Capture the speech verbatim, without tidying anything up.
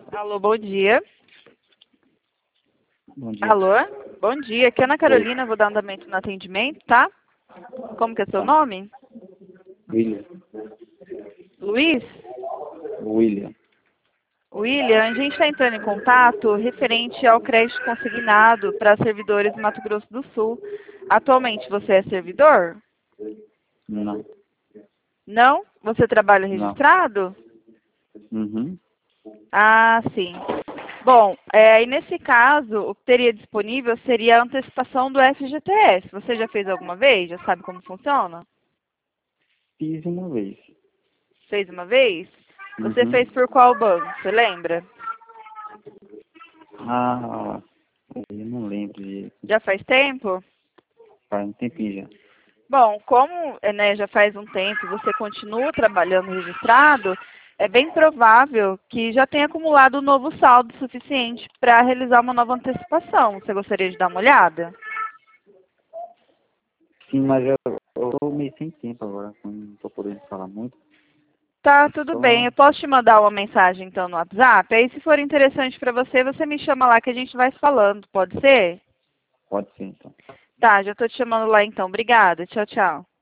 Alô, bom dia. Bom dia. Alô, bom dia. Aqui é Ana Carolina, vou dar andamento no atendimento, tá? Como que é seu Tá. nome? William. Luiz? William. William, a gente está entrando em contato referente ao crédito consignado para servidores do Mato Grosso do Sul. Atualmente você é servidor? Não. Não? Você trabalha Não. registrado? Uhum. Ah, sim. Bom, é, e nesse caso, o que teria disponível seria a antecipação do F G T S. Você já fez alguma vez? Já sabe como funciona? Fiz uma vez. Fez uma vez? Você Uhum. fez por qual banco? Você lembra? Ah, eu não lembro de... Já faz tempo? Faz um tempinho já. Bom, como é, né, já faz um tempo e você continua trabalhando registrado, é bem provável que já tenha acumulado um novo saldo suficiente para realizar uma nova antecipação. Você gostaria de dar uma olhada? Sim, mas eu, eu tô meio sem tempo agora. Não tô podendo falar muito. Tá, tudo bem. Só Eu posso te mandar uma mensagem então no WhatsApp? Aí se for interessante para você, você me chama lá que a gente vai falando, pode ser? pode ser, então. Tá, já tô te chamando lá então. Obrigada. Tchau, tchau.